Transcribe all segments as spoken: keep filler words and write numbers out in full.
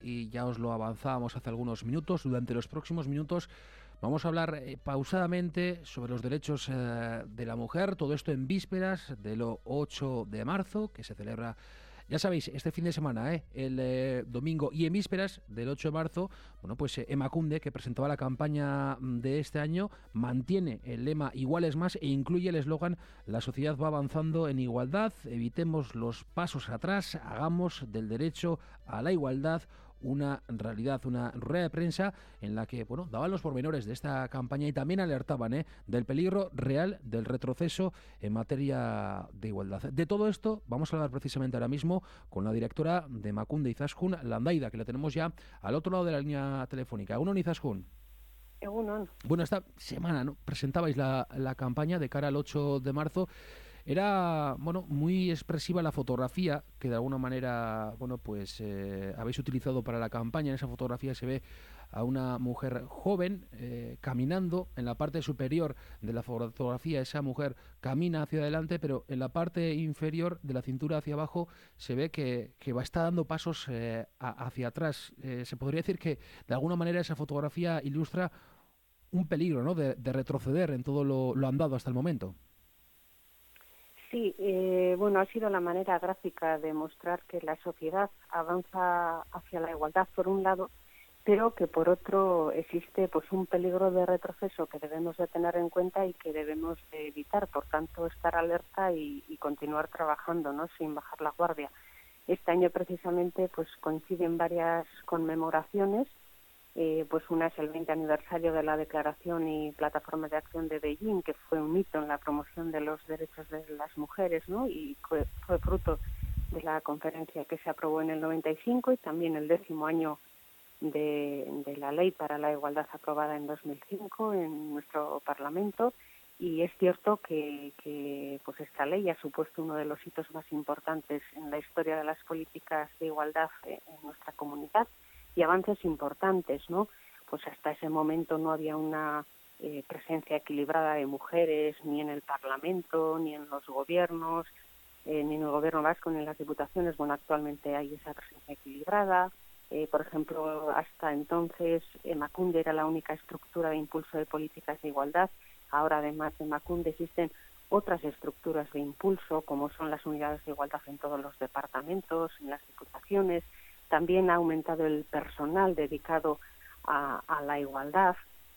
y ya os lo avanzábamos hace algunos minutos. Durante los próximos minutos vamos a hablar eh, pausadamente sobre los derechos eh, de la mujer, todo esto en vísperas del ocho de marzo, que se celebra, ya sabéis, este fin de semana, ¿eh? el eh, domingo, y en vísperas del ocho de marzo, bueno, pues eh, Emakunde, que presentaba la campaña de este año, mantiene el lema Igual es más e incluye el eslogan La sociedad va avanzando en igualdad, evitemos los pasos atrás, hagamos del derecho a la igualdad una realidad, una rueda de prensa en la que, bueno, daban los pormenores de esta campaña y también alertaban ¿eh? del peligro real del retroceso en materia de igualdad. De todo esto vamos a hablar precisamente ahora mismo con la directora de Emakunde Izaskun, Landaida, que la tenemos ya al otro lado de la línea telefónica. Egunon, Izaskun. Egunon. Bueno, esta semana, ¿no?, presentabais la, la campaña de cara al ocho de marzo. Era, bueno, muy expresiva la fotografía que de alguna manera, bueno, pues eh, habéis utilizado para la campaña. En esa fotografía se ve a una mujer joven eh, caminando. En la parte superior de la fotografía esa mujer camina hacia adelante, pero en la parte inferior de la cintura hacia abajo se ve que, que va está dando pasos eh, a, hacia atrás. Eh, se podría decir que de alguna manera esa fotografía ilustra un peligro, ¿no?, de, de retroceder en todo lo, lo andado hasta el momento. Sí, eh, bueno, ha sido la manera gráfica de mostrar que la sociedad avanza hacia la igualdad por un lado, pero que por otro existe pues un peligro de retroceso que debemos de tener en cuenta y que debemos de evitar. Por tanto, estar alerta y, y continuar trabajando, ¿no?, sin bajar la guardia. Este año precisamente pues coinciden varias conmemoraciones. Eh, pues una es el veinte aniversario de la Declaración y Plataforma de Acción de Beijing, que fue un hito en la promoción de los derechos de las mujeres, ¿no?, y fue, fue fruto de la conferencia que se aprobó en el noventa y cinco, y también el décimo año de, de la Ley para la Igualdad aprobada en dos mil cinco en nuestro Parlamento. Y es cierto que, que pues esta ley ha supuesto uno de los hitos más importantes en la historia de las políticas de igualdad en nuestra comunidad, y avances importantes, ¿no? Pues hasta ese momento no había una eh, presencia equilibrada de mujeres ni en el Parlamento, ni en los gobiernos, eh, ni en el gobierno vasco, ni en las diputaciones. Bueno, actualmente hay esa presencia equilibrada. Eh, por ejemplo, hasta entonces Emakunde era la única estructura de impulso de políticas de igualdad. Ahora, además de Emakunde, existen otras estructuras de impulso, como son las unidades de igualdad en todos los departamentos, en las diputaciones. También ha aumentado el personal dedicado a, a la igualdad.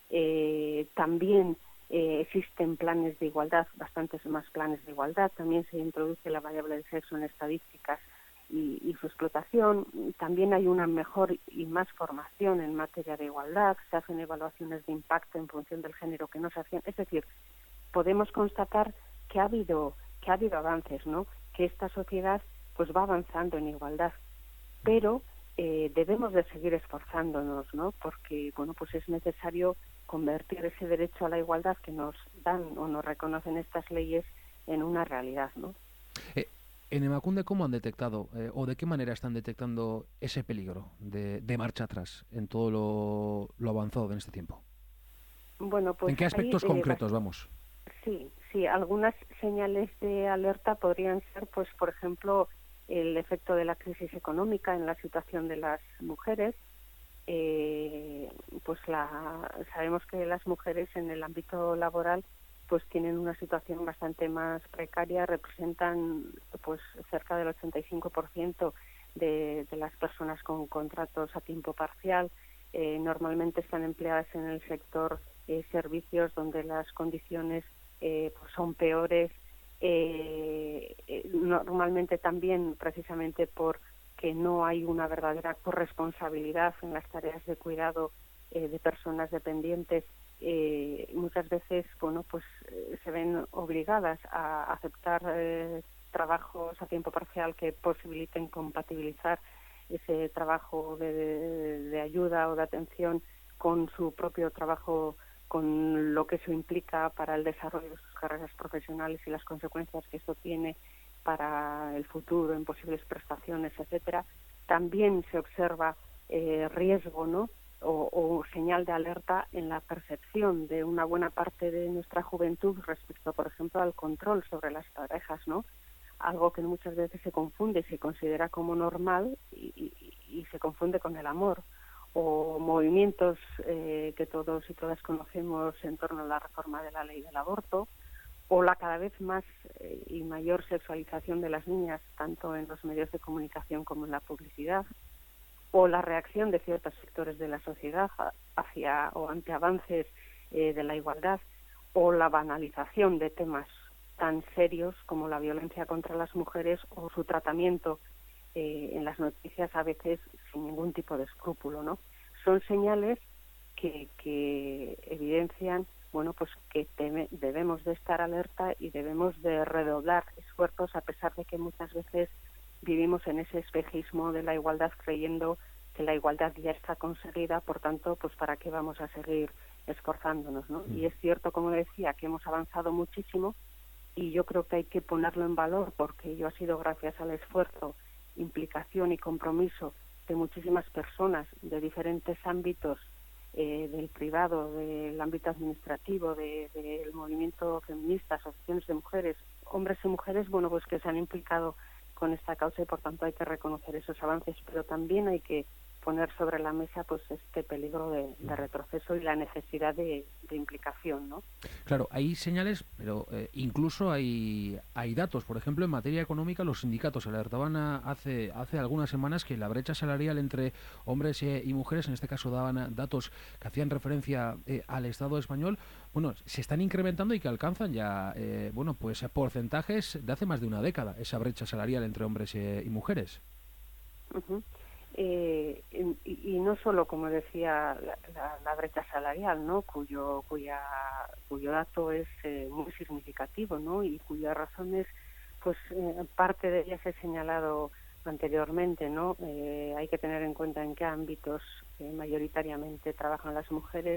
Eh, también eh, existen planes de igualdad, bastantes más planes de igualdad. También se introduce la variable de sexo en estadísticas y, y su explotación. También hay una mejor y más formación en materia de igualdad. Se hacen evaluaciones de impacto en función del género que no se hacían. Es decir, podemos constatar que ha habido que ha habido avances, ¿no?, que esta sociedad pues va avanzando en igualdad. Pero eh, debemos de seguir esforzándonos, ¿no?, porque bueno, pues es necesario convertir ese derecho a la igualdad que nos dan o nos reconocen estas leyes en una realidad, ¿no? Eh, en Emakunde, ¿cómo han detectado eh, o de qué manera están detectando ese peligro de, de marcha atrás en todo lo, lo avanzado en este tiempo? Bueno, pues ¿En qué hay, aspectos eh, concretos vamos? Sí, sí, algunas señales de alerta podrían ser, pues, por ejemplo, el efecto de la crisis económica en la situación de las mujeres. Eh, pues la, sabemos que las mujeres en el ámbito laboral pues tienen una situación bastante más precaria, representan pues cerca del ochenta y cinco por ciento de, de las personas con contratos a tiempo parcial. Eh, normalmente están empleadas en el sector eh, servicios, donde las condiciones eh, pues son peores. Eh, eh, normalmente también, precisamente por que no hay una verdadera corresponsabilidad en las tareas de cuidado eh, de personas dependientes, eh, muchas veces, bueno, pues eh, se ven obligadas a aceptar eh, trabajos a tiempo parcial que posibiliten compatibilizar ese trabajo de, de, de ayuda o de atención con su propio trabajo, con lo que eso implica para el desarrollo de sus carreras profesionales y las consecuencias que esto tiene para el futuro en posibles prestaciones, etcétera. También se observa eh, riesgo, ¿no?, o, o señal de alerta en la percepción de una buena parte de nuestra juventud respecto, por ejemplo, al control sobre las parejas, ¿no?, algo que muchas veces se confunde y se considera como normal y, y, y se confunde con el amor, o movimientos eh, que todos y todas conocemos en torno a la reforma de la ley del aborto, o la cada vez más eh, y mayor sexualización de las niñas, tanto en los medios de comunicación como en la publicidad, o la reacción de ciertos sectores de la sociedad hacia o ante avances eh, de la igualdad, o la banalización de temas tan serios como la violencia contra las mujeres o su tratamiento eh, en las noticias a veces sin ningún tipo de escrúpulo, ¿no? Son señales que, que evidencian, bueno, pues que teme, debemos de estar alerta y debemos de redoblar esfuerzos, a pesar de que muchas veces vivimos en ese espejismo de la igualdad creyendo que la igualdad ya está conseguida, por tanto, pues para qué vamos a seguir esforzándonos, ¿no? Y es cierto, como decía, que hemos avanzado muchísimo y yo creo que hay que ponerlo en valor porque ello ha sido gracias al esfuerzo, implicación y compromiso de muchísimas personas de diferentes ámbitos, eh, del privado, del ámbito administrativo, del de, de movimiento feminista, asociaciones de mujeres, hombres y mujeres, bueno, pues que se han implicado con esta causa y por tanto hay que reconocer esos avances, pero también hay que poner sobre la mesa pues este peligro de, de retroceso y la necesidad de, de implicación, ¿no? Claro, hay señales, pero eh, incluso hay hay datos. Por ejemplo, en materia económica, los sindicatos alertaban a, hace hace algunas semanas que la brecha salarial entre hombres eh, y mujeres, en este caso daban a, datos que hacían referencia eh, al Estado español, bueno, se están incrementando y que alcanzan ya, eh, bueno, pues porcentajes de hace más de una década, esa brecha salarial entre hombres eh, y mujeres. Uh-huh. Eh, y, y no solo, como decía, la, la, la brecha salarial, ¿no? Cuyo cuya cuyo dato es eh, muy significativo, ¿no? Y cuyas razones, pues eh, parte de ellas he señalado anteriormente, ¿no? Eh, hay que tener en cuenta en qué ámbitos eh, mayoritariamente trabajan las mujeres,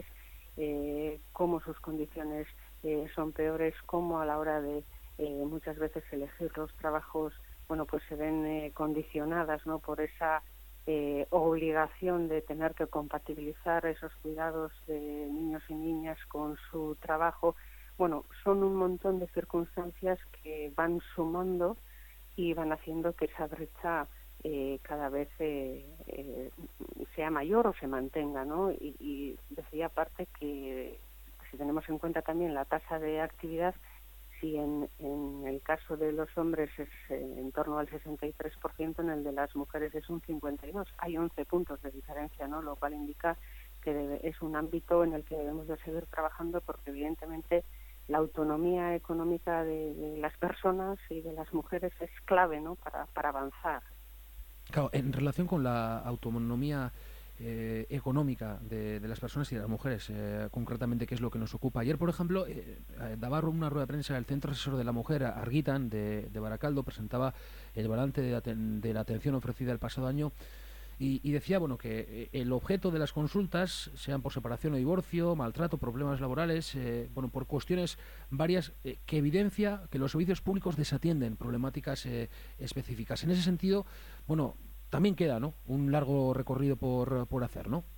eh, cómo sus condiciones eh, son peores, cómo a la hora de eh, muchas veces elegir los trabajos, bueno, pues se ven eh, condicionadas, ¿no? Por esa Eh, obligación de tener que compatibilizar esos cuidados de niños y niñas con su trabajo. Bueno, son un montón de circunstancias que van sumando y van haciendo que esa brecha eh, cada vez eh, eh, sea mayor o se mantenga, ¿no? Y, y decía aparte que si tenemos en cuenta también la tasa de actividad, si en, en el caso de los hombres es eh, en torno al sesenta y tres por ciento, en el de las mujeres es un cincuenta y dos por ciento. Hay once puntos de diferencia, ¿no? Lo cual indica que debe, es un ámbito en el que debemos de seguir trabajando porque evidentemente la autonomía económica de, de las personas y de las mujeres es clave, ¿no? para, para avanzar. Claro, en relación con la autonomía eh, económica de, de las personas y de las mujeres, eh, concretamente, qué es lo que nos ocupa. Ayer, por ejemplo, eh, daba una rueda de prensa el Centro Asesor de la Mujer, Argitan, de, de Baracaldo, presentaba el balance de, aten de la atención ofrecida el pasado año y, y decía, bueno, que el objeto de las consultas, sean por separación o divorcio, maltrato, problemas laborales, eh, bueno, por cuestiones varias, eh, que evidencia que los servicios públicos desatienden problemáticas eh, específicas. En ese sentido, bueno, también queda, ¿no?, un largo recorrido por, por hacer, ¿no?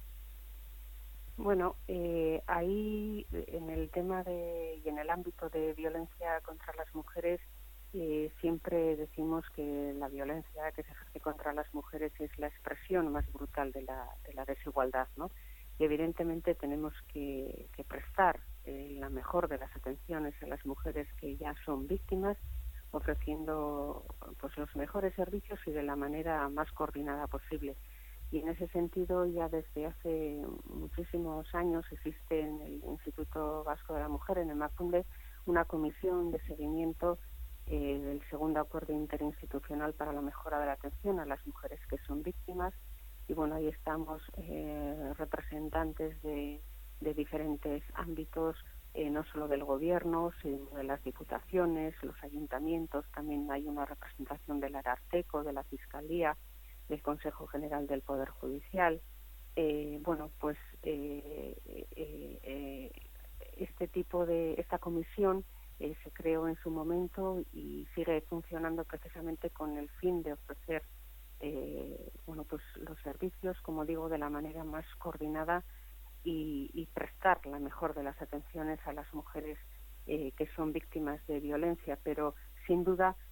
Bueno, eh, ahí en el tema de y en el ámbito de violencia contra las mujeres eh, siempre decimos que la violencia que se ejerce contra las mujeres es la expresión más brutal de la, de la desigualdad, ¿no? Y evidentemente tenemos que, que prestar eh, la mejor de las atenciones a las mujeres que ya son víctimas, ofreciendo pues los mejores servicios y de la manera más coordinada posible. Y en ese sentido ya desde hace muchísimos años existe en el Instituto Vasco de la Mujer, en Emakunde, una comisión de seguimiento eh, del segundo acuerdo interinstitucional para la mejora de la atención a las mujeres que son víctimas. Y bueno, ahí estamos eh, representantes de, de diferentes ámbitos, eh, no solo del gobierno, sino de las diputaciones, los ayuntamientos, también hay una representación del Ararteko, de la Fiscalía, del Consejo General del Poder Judicial. Eh, bueno, pues eh, eh, eh, este tipo de, esta comisión eh, se creó en su momento y sigue funcionando precisamente con el fin de ofrecer eh, bueno, pues los servicios, como digo, de la manera más coordinada y, y prestar la mejor de las atenciones a las mujeres eh, que son víctimas de violencia, pero sin duda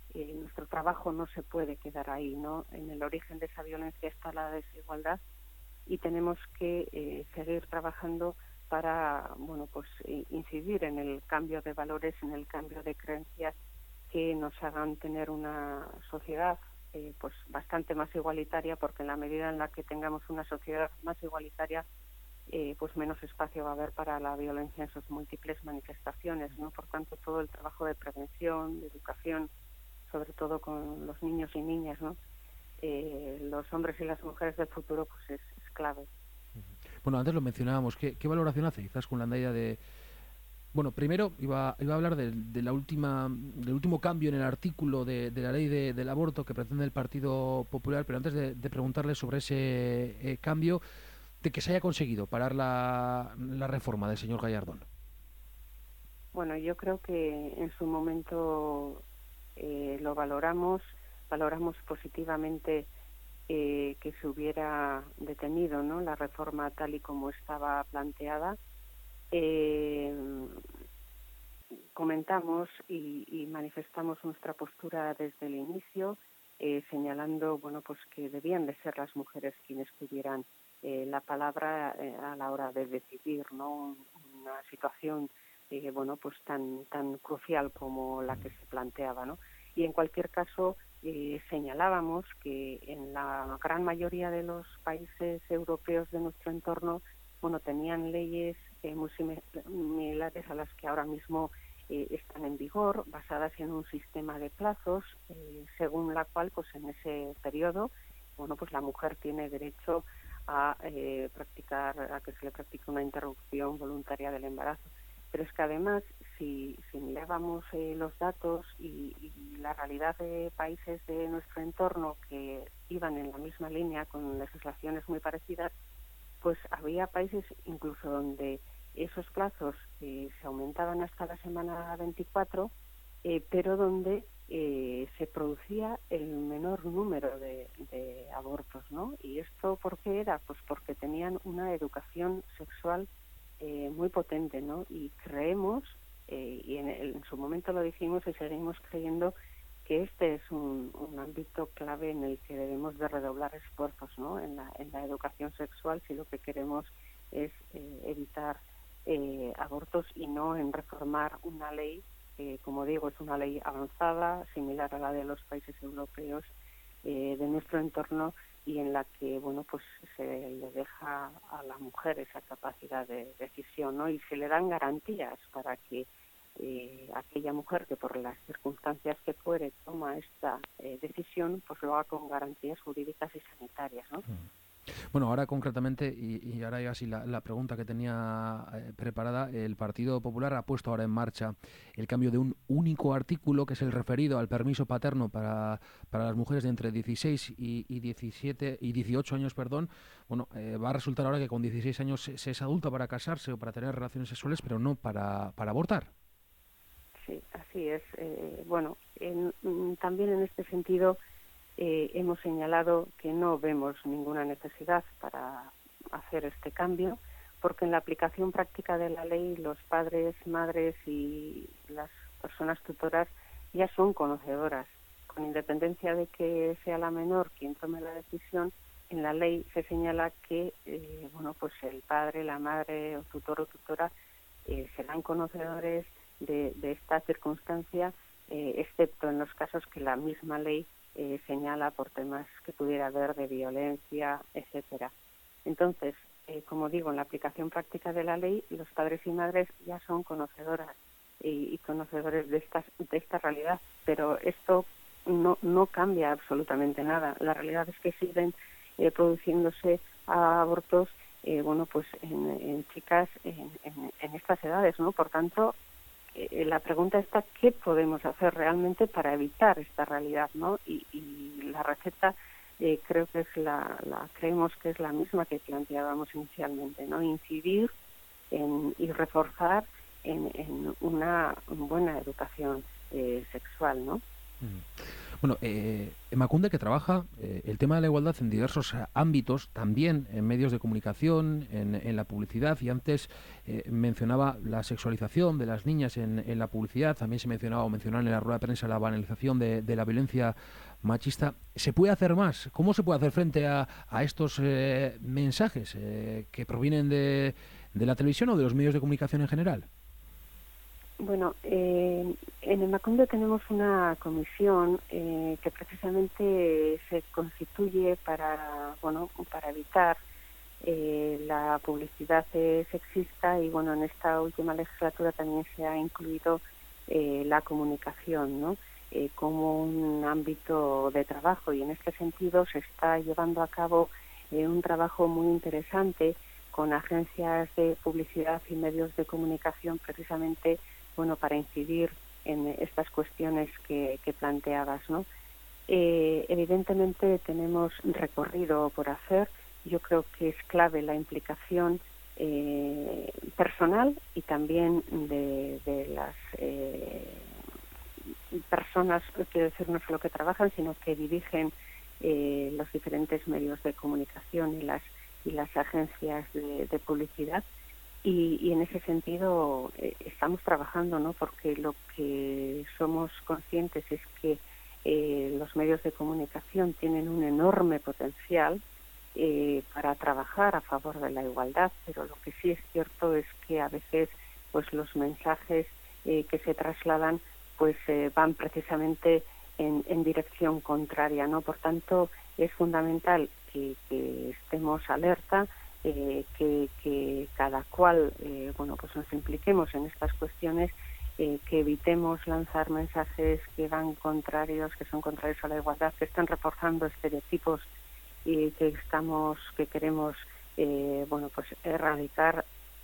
eh, nuestro trabajo no se puede quedar ahí, ¿no? En el origen de esa violencia está la desigualdad y tenemos que eh, seguir trabajando para, bueno, pues incidir en el cambio de valores, en el cambio de creencias que nos hagan tener una sociedad eh, pues bastante más igualitaria, porque en la medida en la que tengamos una sociedad más igualitaria, eh, pues menos espacio va a haber para la violencia en sus múltiples manifestaciones, ¿no? Por tanto, todo el trabajo de prevención, de educación, sobre todo con los niños y niñas, ¿no? Eh, los hombres y las mujeres del futuro, pues es, es clave. Bueno, antes lo mencionábamos. ¿Qué, qué valoración hace quizás con la idea de... Bueno, primero iba, iba a hablar de, de la última, del último cambio en el artículo de, de la ley de, del aborto que pretende el Partido Popular, pero antes de, de preguntarle sobre ese eh, cambio, de que se haya conseguido parar la, la reforma del señor Gallardón. Bueno, yo creo que en su momento eh, lo valoramos, valoramos positivamente eh, que se hubiera detenido, ¿no?, la reforma tal y como estaba planteada. Eh, comentamos y, y manifestamos nuestra postura desde el inicio, eh, señalando, bueno, pues que debían de ser las mujeres quienes tuvieran eh, la palabra eh, a la hora de decidir, ¿no?, una situación eh, bueno, pues tan tan crucial como la que se planteaba, ¿no? Y en cualquier caso eh, señalábamos que en la gran mayoría de los países europeos de nuestro entorno, bueno, tenían leyes eh, muy similares a las que ahora mismo eh, están en vigor, basadas en un sistema de plazos, eh, según la cual, pues en ese periodo, bueno, pues la mujer tiene derecho a eh, practicar, a que se le practique una interrupción voluntaria del embarazo. Pero es que además, si, si mirábamos eh, los datos y, y la realidad de países de nuestro entorno que iban en la misma línea con legislaciones muy parecidas, pues había países incluso donde esos plazos eh, se aumentaban hasta la semana veinticuatro, eh, pero donde eh, se producía el menor número de, de abortos, ¿no? ¿Y esto por qué era? Pues porque tenían una educación sexual eh, muy potente, ¿no? Y creemos, eh, y en, el, en su momento lo dijimos y seguimos creyendo, que este es un, un ámbito clave en el que debemos de redoblar esfuerzos, ¿no?, en la, en la educación sexual, si lo que queremos es eh, evitar eh, abortos y no en reformar una ley que, como digo, es una ley avanzada, similar a la de los países europeos eh, de nuestro entorno, y en la que, bueno, pues se le deja a la mujer esa capacidad de decisión, ¿no?, y se le dan garantías para que eh, aquella mujer que por las circunstancias que fuere toma esta eh, decisión, pues lo haga con garantías jurídicas y sanitarias, ¿no? Bueno, ahora concretamente, y, y ahora ya sí la, la pregunta que tenía eh, preparada, el Partido Popular ha puesto ahora en marcha el cambio de un único artículo, que es el referido al permiso paterno para, para las mujeres de entre dieciséis y, y diecisiete y dieciocho años, perdón. Bueno, eh, va a resultar ahora que con dieciséis años se, se es adulta para casarse o para tener relaciones sexuales, pero no para, para abortar. Sí, así es. Eh, bueno, en, también en este sentido eh, hemos señalado que no vemos ninguna necesidad para hacer este cambio, porque en la aplicación práctica de la ley los padres, madres y las personas tutoras ya son conocedoras. Con independencia de que sea la menor quien tome la decisión, en la ley se señala que eh, bueno, pues el padre, la madre o tutor o tutora eh, serán conocedores De, de esta circunstancia, eh, excepto en los casos que la misma ley eh, señala por temas que pudiera haber de violencia, etcétera. Entonces, eh, como digo, en la aplicación práctica de la ley, los padres y madres ya son conocedoras y, y conocedores de esta, de esta realidad, pero esto no, no cambia absolutamente nada. La realidad es que siguen eh, produciéndose abortos, eh, bueno, pues en, en chicas en, en, en estas edades, ¿no? Por tanto, la pregunta está qué podemos hacer realmente para evitar esta realidad, ¿no? Y, y la receta eh, creo que es la, la creemos que es la misma que planteábamos inicialmente, ¿no? Incidir en, y reforzar en, en una buena educación eh, sexual, ¿no? Bueno, eh, Emakunde, que trabaja eh, el tema de la igualdad en diversos eh, ámbitos, también en medios de comunicación, en, en la publicidad, y antes eh, mencionaba la sexualización de las niñas en, en la publicidad, también se mencionaba o mencionaron en la rueda de prensa la banalización de, de la violencia machista. ¿Se puede hacer más? ¿Cómo se puede hacer frente a, a estos eh, mensajes eh, que provienen de, de la televisión o de los medios de comunicación en general? Bueno, eh, en Emakunde tenemos una comisión eh, que precisamente se constituye para, bueno, para evitar eh, la publicidad eh, sexista, y bueno, en esta última legislatura también se ha incluido eh, la comunicación, ¿no? Eh, como un ámbito de trabajo, y en este sentido se está llevando a cabo eh, un trabajo muy interesante con agencias de publicidad y medios de comunicación, precisamente bueno, para incidir en estas cuestiones que, que planteabas, ¿no? Eh, evidentemente tenemos recorrido por hacer. Yo creo que es clave la implicación eh, personal y también de, de las eh, personas, quiero decir, no solo que trabajan, sino que dirigen eh, los diferentes medios de comunicación y las, y las agencias de, de publicidad. Y, y en ese sentido eh, estamos trabajando, ¿no? Porque lo que somos conscientes es que eh, los medios de comunicación tienen un enorme potencial eh, para trabajar a favor de la igualdad, pero lo que sí es cierto es que a veces pues los mensajes eh, que se trasladan pues eh, van precisamente en, en dirección contraria, ¿no? Por tanto, es fundamental que, que estemos alerta. Eh, que, que cada cual eh, bueno pues nos impliquemos en estas cuestiones, eh, que evitemos lanzar mensajes que van contrarios, que son contrarios a la igualdad, que están reforzando estereotipos y que estamos que queremos eh, bueno pues erradicar,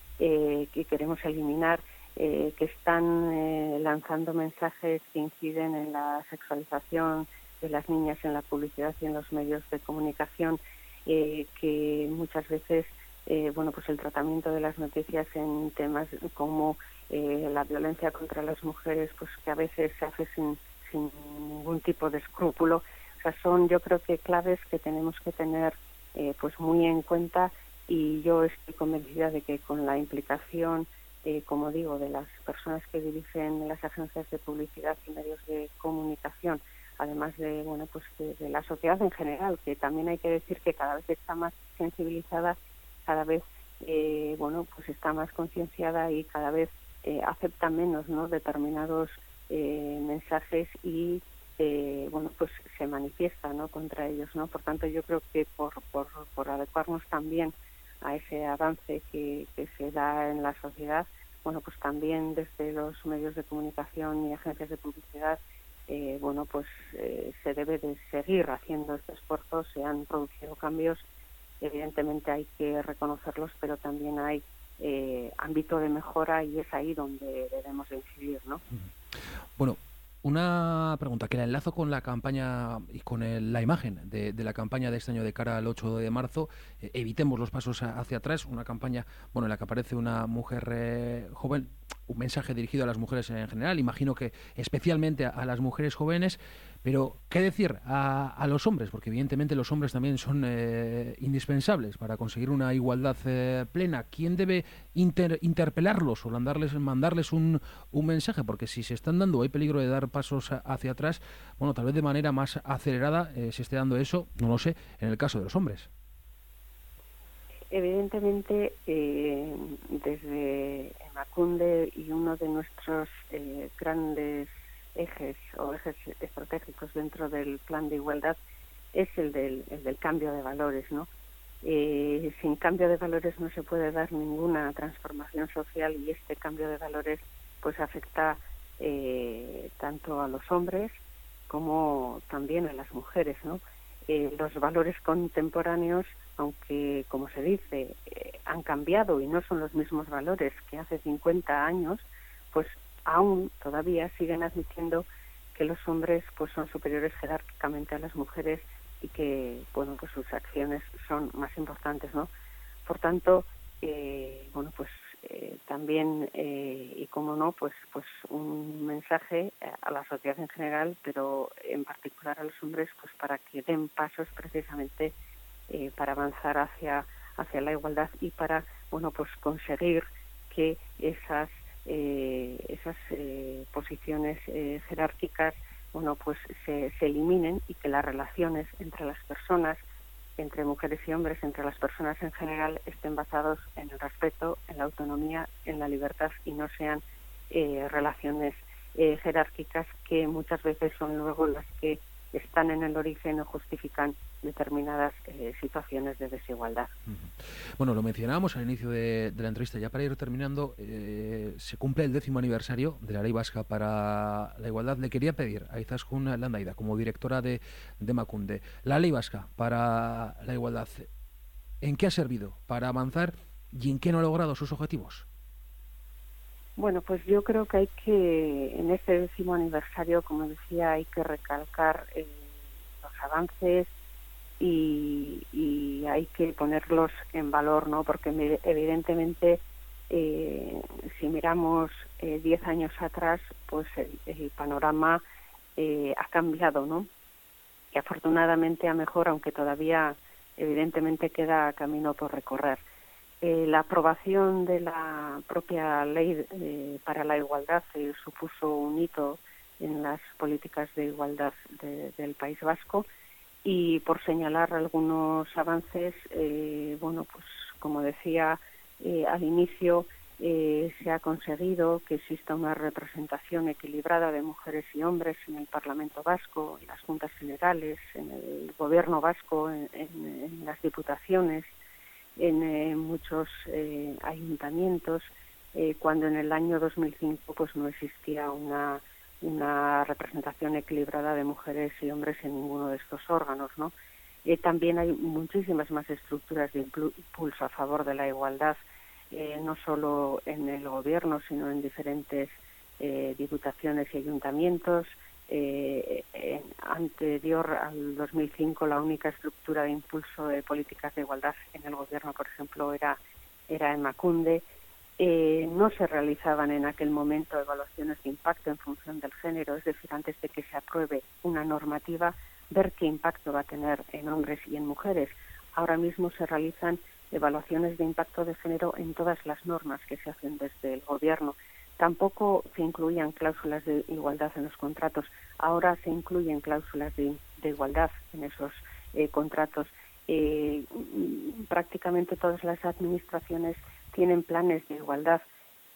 eh, que queremos eliminar, eh, que están eh, lanzando mensajes que inciden en la sexualización de las niñas en la publicidad y en los medios de comunicación. Eh, que muchas veces eh, bueno pues el tratamiento de las noticias en temas como eh, la violencia contra las mujeres, pues que a veces se hace sin, sin ningún tipo de escrúpulo. O sea, son yo creo que claves que tenemos que tener eh, pues muy en cuenta, y yo estoy convencida de que con la implicación eh, como digo, de las personas que dirigen las agencias de publicidad y medios de comunicación, además de bueno pues de, de la sociedad en general, que también hay que decir que cada vez está más sensibilizada, cada vez eh, bueno pues está más concienciada y cada vez eh, acepta menos, ¿no?, determinados eh, mensajes y eh, bueno pues se manifiesta, ¿no?, contra ellos, ¿no? Por tanto, yo creo que por por, por adecuarnos también a ese avance que, que se da en la sociedad, bueno pues también desde los medios de comunicación y agencias de publicidad Eh, bueno, pues eh, se debe de seguir haciendo este esfuerzo. Se han producido cambios, evidentemente hay que reconocerlos, pero también hay eh, ámbito de mejora y es ahí donde debemos de incidir, ¿no? Bueno, una pregunta que la enlazo con la campaña y con el, la imagen de, de la campaña de este año de cara al ocho de marzo. Eh, evitemos los pasos a, hacia atrás. Una campaña, bueno, en la que aparece una mujer eh, joven, un mensaje dirigido a las mujeres en general, imagino que especialmente a, a las mujeres jóvenes. Pero, ¿qué decir a, a los hombres? Porque evidentemente los hombres también son eh, indispensables para conseguir una igualdad eh, plena. ¿Quién debe inter, interpelarlos o mandarles, mandarles un, un mensaje? Porque si se están dando, hay peligro de dar pasos hacia atrás, bueno, tal vez de manera más acelerada eh, se esté dando eso, no lo sé, en el caso de los hombres. Evidentemente, eh, desde Emakunde, y uno de nuestros eh, grandes ejes o ejes estratégicos dentro del plan de igualdad es el del, el del cambio de valores, ¿no? Eh, sin cambio de valores no se puede dar ninguna transformación social, y este cambio de valores pues afecta eh, tanto a los hombres como también a las mujeres, ¿no? Eh, los valores contemporáneos, aunque como se dice eh, han cambiado y no son los mismos valores que hace cincuenta años, pues aún todavía siguen admitiendo que los hombres pues son superiores jerárquicamente a las mujeres y que bueno pues sus acciones son más importantes, ¿no? Por tanto, eh, bueno pues eh, también, eh, y como no, pues, pues un mensaje a la sociedad en general, pero en particular a los hombres, pues para que den pasos precisamente eh, para avanzar hacia, hacia la igualdad y para, bueno, pues conseguir que esas, eh, esas eh, posiciones eh, jerárquicas, bueno, pues se, se eliminen y que las relaciones entre las personas, entre mujeres y hombres, entre las personas en general, estén basados en el respeto, en la autonomía, en la libertad y no sean eh, relaciones eh, jerárquicas que muchas veces son luego las que están en el origen o justifican determinadas eh, situaciones de desigualdad. Bueno, lo mencionábamos al inicio de, de la entrevista, ya para ir terminando, eh, se cumple el décimo aniversario de la Ley Vasca para la Igualdad. Le quería pedir a Izaskun Landaida, como directora de, de Emakunde, la Ley Vasca para la Igualdad, ¿en qué ha servido para avanzar y en qué no ha logrado sus objetivos? Bueno, pues yo creo que hay que, en este décimo aniversario, como decía, hay que recalcar eh, los avances y, y hay que ponerlos en valor, ¿no? Porque evidentemente, eh, si miramos eh, diez años atrás, pues el, el panorama eh, ha cambiado, ¿no? Y afortunadamente a mejor, aunque todavía evidentemente queda camino por recorrer. Eh, la aprobación de la propia ley eh, para la igualdad eh, supuso un hito en las políticas de igualdad de, del País Vasco y por señalar algunos avances, eh, bueno, pues como decía eh, al inicio, eh, se ha conseguido que exista una representación equilibrada de mujeres y hombres en el Parlamento Vasco, en las Juntas Generales, en el Gobierno Vasco, en, en, en las diputaciones, en eh, muchos eh, ayuntamientos, eh, cuando en el año dos mil cinco pues no existía una, una representación equilibrada de mujeres y hombres en ninguno de estos órganos, ¿no? Eh, también hay muchísimas más estructuras de impulso a favor de la igualdad, eh, no solo en el gobierno, sino en diferentes eh, diputaciones y ayuntamientos. Eh, eh, anterior al dos mil cinco, la única estructura de impulso de políticas de igualdad en el gobierno, por ejemplo, era, era Emakunde. Eh, no se realizaban en aquel momento evaluaciones de impacto en función del género, es decir, antes de que se apruebe una normativa, ver qué impacto va a tener en hombres y en mujeres. Ahora mismo se realizan evaluaciones de impacto de género en todas las normas que se hacen desde el gobierno. Tampoco se incluían cláusulas de igualdad en los contratos. Ahora se incluyen cláusulas de, de igualdad en esos eh, contratos. Eh, prácticamente todas las administraciones tienen planes de igualdad.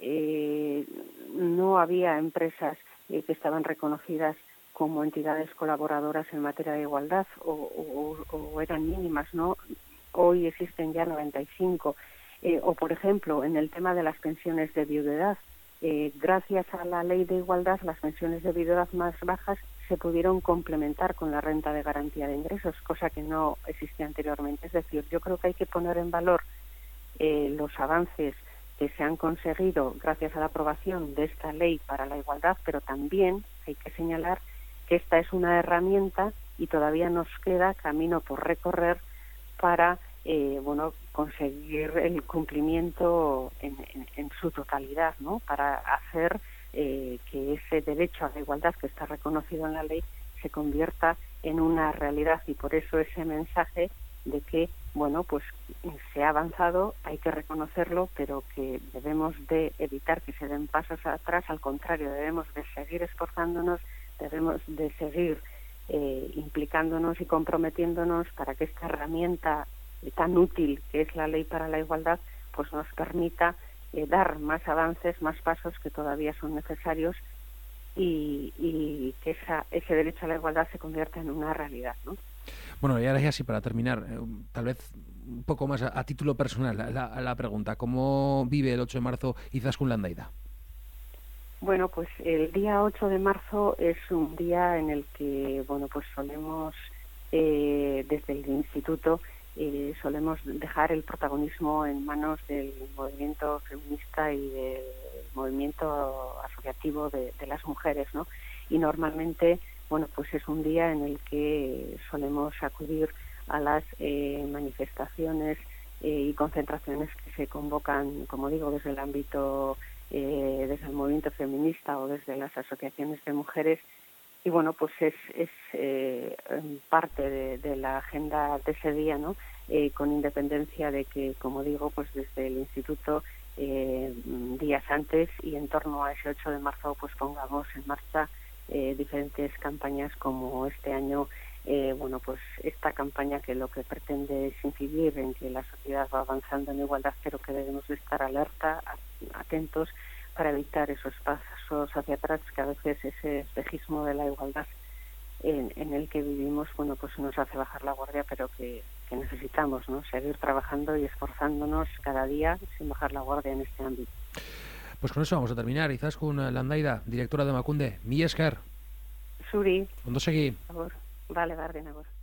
Eh, no había empresas eh, que estaban reconocidas como entidades colaboradoras en materia de igualdad o, o, o eran mínimas, ¿no? Hoy existen ya noventa y cinco. Eh, o, por ejemplo, en el tema de las pensiones de viudedad, Eh, gracias a la ley de igualdad, las pensiones de viudedad más bajas se pudieron complementar con la renta de garantía de ingresos, cosa que no existía anteriormente. Es decir, yo creo que hay que poner en valor eh, los avances que se han conseguido gracias a la aprobación de esta ley para la igualdad, pero también hay que señalar que esta es una herramienta y todavía nos queda camino por recorrer para Eh, bueno, conseguir el cumplimiento en, en, en su totalidad, ¿no? Para hacer eh, que ese derecho a la igualdad que está reconocido en la ley se convierta en una realidad, y por eso ese mensaje de que, bueno, pues se ha avanzado, hay que reconocerlo, pero que debemos de evitar que se den pasos atrás. Al contrario, debemos de seguir esforzándonos, debemos de seguir eh, implicándonos y comprometiéndonos para que esta herramienta tan útil que es la ley para la igualdad pues nos permita eh, dar más avances, más pasos que todavía son necesarios y, y que esa, ese derecho a la igualdad se convierta en una realidad, ¿no? Bueno, y ahora ya sí, para terminar, eh, tal vez un poco más a, a título personal, la, la, la pregunta, ¿cómo vive el ocho de marzo Izaskun Landaida? Bueno, pues el día ocho de marzo es un día en el que, bueno, pues solemos, eh, desde el instituto, Eh, solemos dejar el protagonismo en manos del movimiento feminista y del movimiento asociativo de, de las mujeres, ¿no? Y normalmente, bueno, pues es un día en el que solemos acudir a las eh, manifestaciones eh, y concentraciones que se convocan, como digo, desde el ámbito, eh, desde el movimiento feminista o desde las asociaciones de mujeres. Y bueno, pues es, es eh, parte de, de la agenda de ese día, ¿no? Eh, con independencia de que, como digo, pues desde el Instituto, eh, días antes y en torno a ese ocho de marzo, pues pongamos en marcha eh, diferentes campañas, como este año, eh, bueno, pues esta campaña que lo que pretende es incidir en que la sociedad va avanzando en igualdad, pero que debemos de estar alerta, atentos, para evitar esos pasos hacia atrás, que a veces ese espejismo de la igualdad en, en el que vivimos, bueno, pues nos hace bajar la guardia, pero que, que necesitamos, ¿no?, seguir trabajando y esforzándonos cada día sin bajar la guardia en este ámbito. Pues con eso vamos a terminar. Izaskun Landaida, directora de Emakunde. Mi esker. Zuri. Ondo segi. Agur. Vale, bardin, agur.